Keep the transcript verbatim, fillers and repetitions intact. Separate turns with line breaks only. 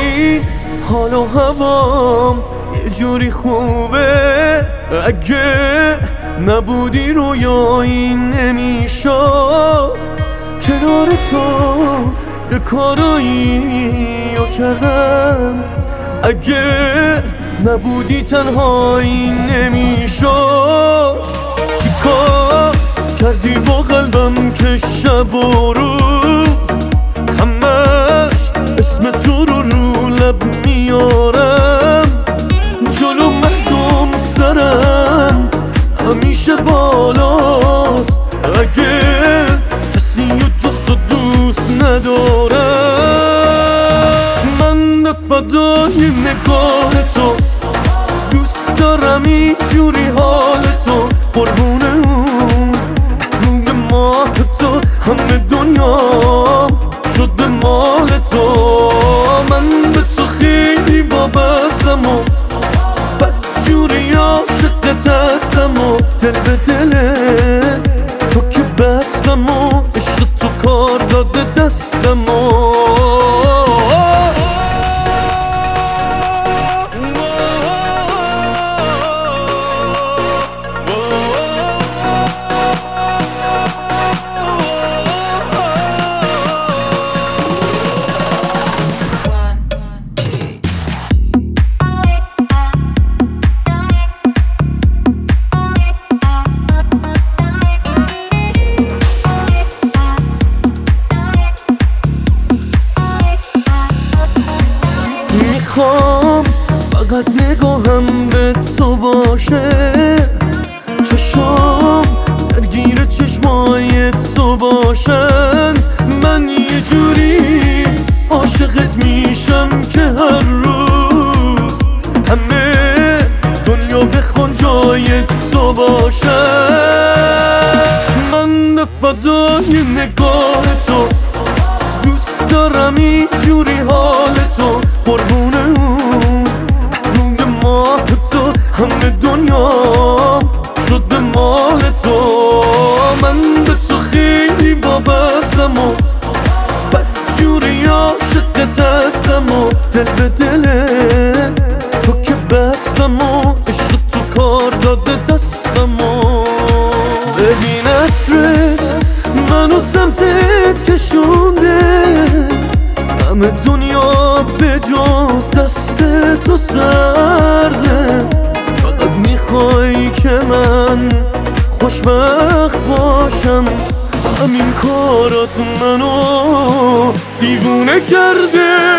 این حال و هوام یه جوری خوبه، اگه نبودی رویایی نمیشد. کنار تو یه کارایی رو کردم، اگه نبودی تنهایی نمیشد. چیکار کردی با قلبم که شب و روز همش اسم تو رو رو لب میارم؟ جلو مردم سرم همیشه بالاست، اگه کسی و جز تو دوست ندارم. من به فدای نگاه تو دوست دارم اینجوری حال تو، قربونه اون روی ماه تو همه دنیا شده مال تو. من به تو خیلی وابستم و بدجوری عاشقت هستم و دل به دل تو که بستم و عشق تو کار داده دستم و میخوام فقط نگاهم به تو باشه، چشام درگیر چشمای تو باشن. من یه جوری عاشقت میشم که هر روز همه دنیا بخوان جای تو باشن. من به فدای نگاه تو دوست دارم اینجوری حال تو، قربونه اون روی ماه تو همه دنیا شده مال تو. من به تو خیلی وابستم و بدجوری عاشقت هستم و دل به دل تو که بستم و عشق تو کار داده دستم و ببین عطرت منو سمتت کشونده، همه دنیا به جز دست تو سرده. فقط میخوای که من خوشبخت باشم، همین کارات منو دیوونه کرده.